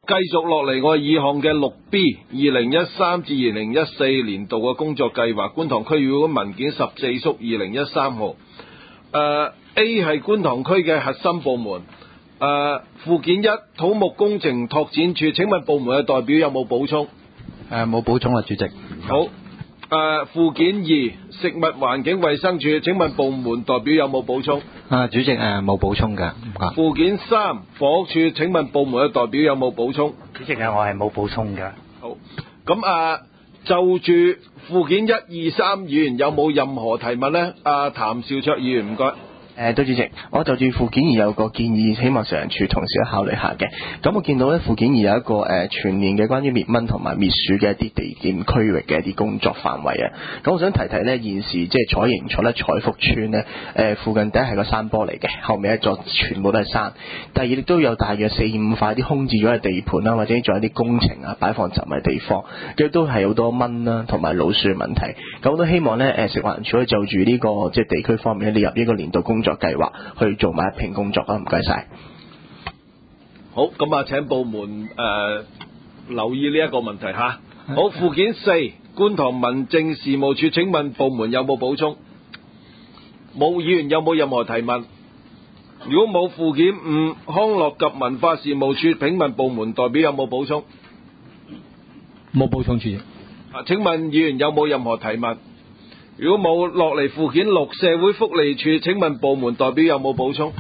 繼續落嚟，我哋二項嘅6B 2013至2014年度嘅工作計劃，觀塘區議會文件14縮2013號。A 係觀塘區嘅核心部門。附件1土木工程拓展處，請問部門嘅代表有冇補充？ 冇補充啊，主席。 好。附件2食物環境衛生署，請問部門代表有冇補充？ 主席冇補充㗎。 附件3房屋署，請問部門嘅代表有冇補充？ 主席我係冇補充㗎。 好，咁就住附件1、2、3，議員有冇任何提問呢？譚兆卓議員唔該。 對主席，我就住附件2有個建議，希望食環署同事都考慮下嘅。咁我見到咧附件2有一個全年嘅關於滅蚊同埋滅鼠嘅一啲地點區域嘅一啲工作範圍啊。咁我想提提咧，現時即係彩盈邨咧彩福邨咧附近第一係個山坡嚟嘅，後面一座全部都係山。第二亦都有大約4-5塊啲空置咗嘅地盤啦，或者仲有啲工程啊擺放雜物嘅地方，亦都係好多蚊啦同埋老鼠嘅問題。咁我都希望咧食環署可以就住呢個即係地區方面列入呢個年度工作計劃去做埋一併工作啊！唔該晒。 好，咁請部門留意呢一個問題吓。好，附件4觀塘民政事務處，請問部門有冇補充？冇，議員有冇任何提問？如果冇，附件5康樂及文化事務處，請問部門代表有冇補充？ 冇補充，主席。 請問議員有冇任何提問？如果冇，落嚟附件6社會福利署，請問部門代表有冇補充？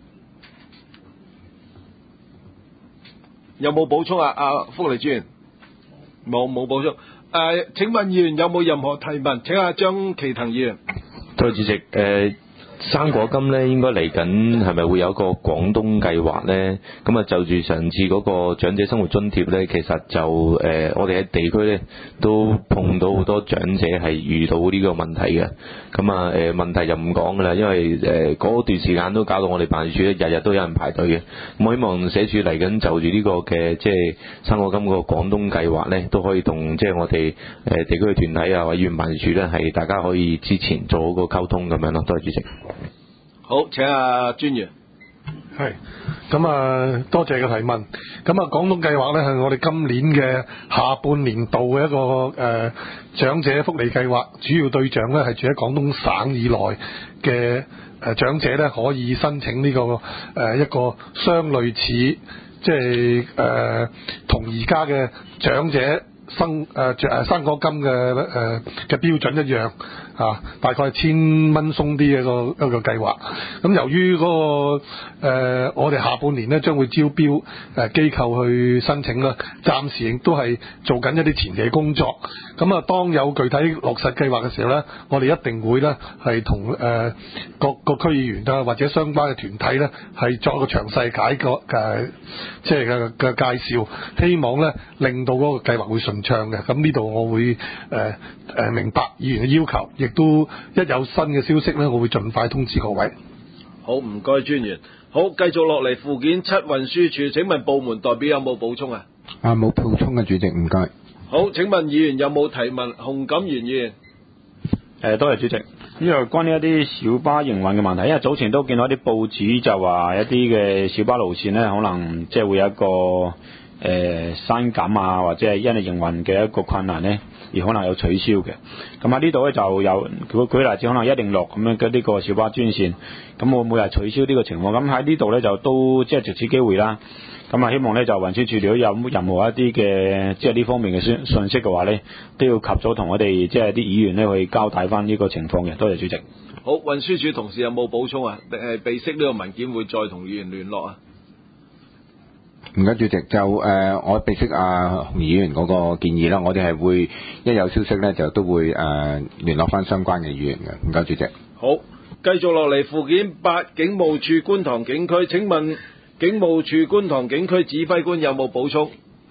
有冇補充福利專員冇補充。請問議員有冇任何提問？請張其騰議員。 對，主席，生果金呢應該嚟緊係咪會有一個廣東計劃呢？咁就住上次嗰個長者生活津貼呢，其實就我哋喺地區呢都碰到好多長者係遇到呢個問題嘅。咁問題就唔講噶啦，因為嗰段時間都搞到我哋辦事處呢日日都有人排隊嘅。我希望社署嚟緊就住呢個嘅即係生果金嗰個廣東計劃呢，都可以同即係我哋地區嘅團體啊或者議員辦事處呢，係大家可以之前做好個溝通咁樣咯。多謝主席。 好，請專員。 係，咁多謝嘅提問。咁廣東計劃呢係我哋今年嘅下半年度嘅一個長者福利計劃，主要對象呢係住喺廣東省以內嘅長者呢，可以申請呢個一個相類似即係同而家嘅長者生果金嘅標準一樣。大概係1000蚊鬆啲嘅一個計劃。咁由於嗰個我哋下半年呢將會招標機構去申請啦，暫時亦都係做緊一啲前期工作。咁當有具體落實計劃嘅時候呢，我哋一定會呢係同各區議員啊或者相關嘅團體呢係作一個詳細即係嘅介紹，希望呢令到嗰個計劃會順暢嘅。咁呢度我會明白議員嘅要求，亦都一有新嘅消息呢，我會盡快通知各位。 好，唔該專員。好，繼續落嚟附件7運輸署，請問部門代表有冇補充啊？ 冇補充嘅，主席，唔該。 好，請問議員有冇提問？洪錦元議員。 多謝主席。因為關於一啲小巴營運嘅問題，因為早前都見到一啲報紙就話一啲嘅小巴路線呢，可能即係會有一個刪減啊，或者係因為營運嘅一個困難呢，而可能有取消嘅。咁喺呢度呢，就有舉例子，可能106咁樣嘅呢個小巴專線，咁會唔會係取消呢個情況？咁喺呢度呢，就都即係藉此機會啦。咁希望呢，就運輸署如果有任何一啲嘅即係呢方面嘅信息嘅話呢，都要及早同我哋即係啲議員呢去交代翻呢個情況嘅。多謝主席。 好，運輸署同事有冇補充啊？定係備悉呢個文件會再同議員聯絡啊？ 唔該，主席，就我備悉洪議員嗰個建議啦，我哋係會一有消息呢，就都會聯絡翻相關嘅議員嘅。唔該，主席。 好，繼續落嚟附件8警務處觀塘警區，請問警務處觀塘警區指揮官有冇補充？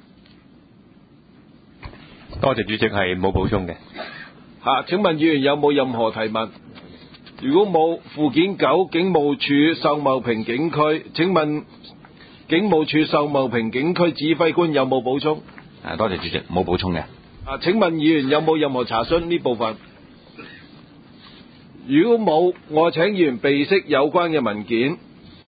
多謝主席，係冇補充嘅。 請問議員有冇任何提問？如果冇，附件9警務處秀茂坪警區，請問警務處秀茂坪警區指揮官有冇補充？ 多謝主席，冇補充嘅。 請問議員有冇任何查詢呢部分？如果冇，我請議員備悉有關嘅文件。